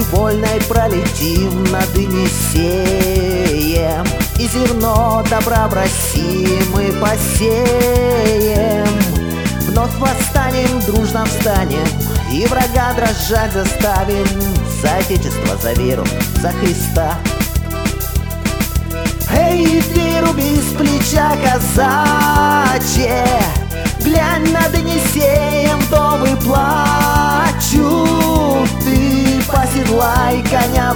вольной пролетим над Енисеем, и зерно добра в России мы посеем. Вновь восстанем, дружно встанем, и врага дрожать заставим. За Отечество, за веру, за Христа. Эй, ты руби с плеча, казачье, глянь над Енисеем, вдовы плачут. Ты поседлай коня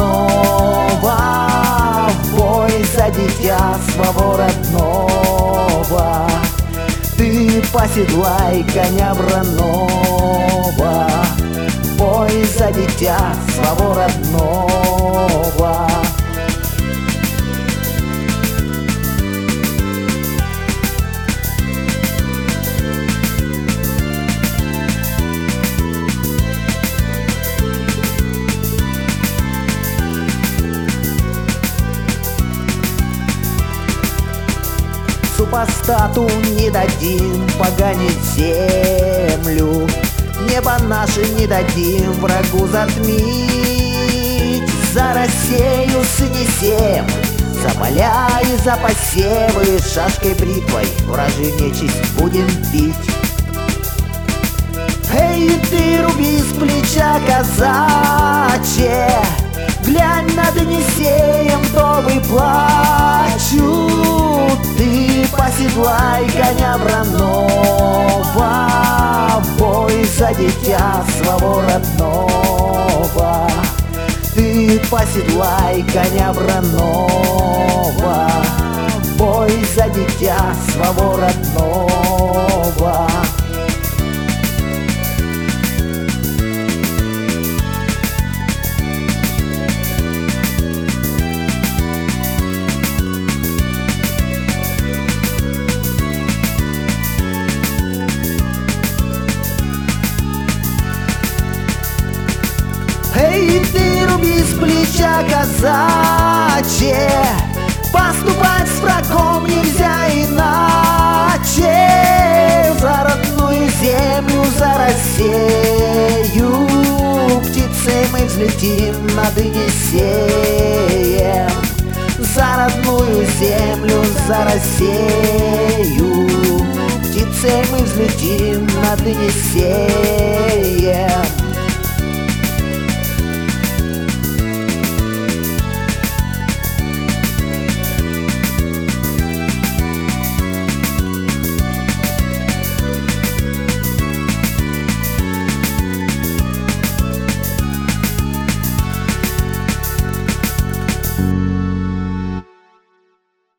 враного, в бой за дитя своего родного. Ты поседлай коня враного, в бой за дитя своего родного. Супостату не дадим поганить землю, небо наше не дадим врагу затмить. За Россию с Енисеем, за поля и за посевы, шашкой бритвой вражью нечисть будем бить. Эй, ты руби с плеча, казачье, глянь над Енисеем, вдовы плачут. Ты поседлай коня враного, в бой за дитя своего родного. Ты поседлай коня враного, в бой за дитя своего родного. Эй, ты руби с плеча, казачье, поступать с врагом нельзя иначе. За родную землю, за Россию, птицей мы взлетим над Енисеем. За родную землю, за Россию, птицей мы взлетим над Енисеем.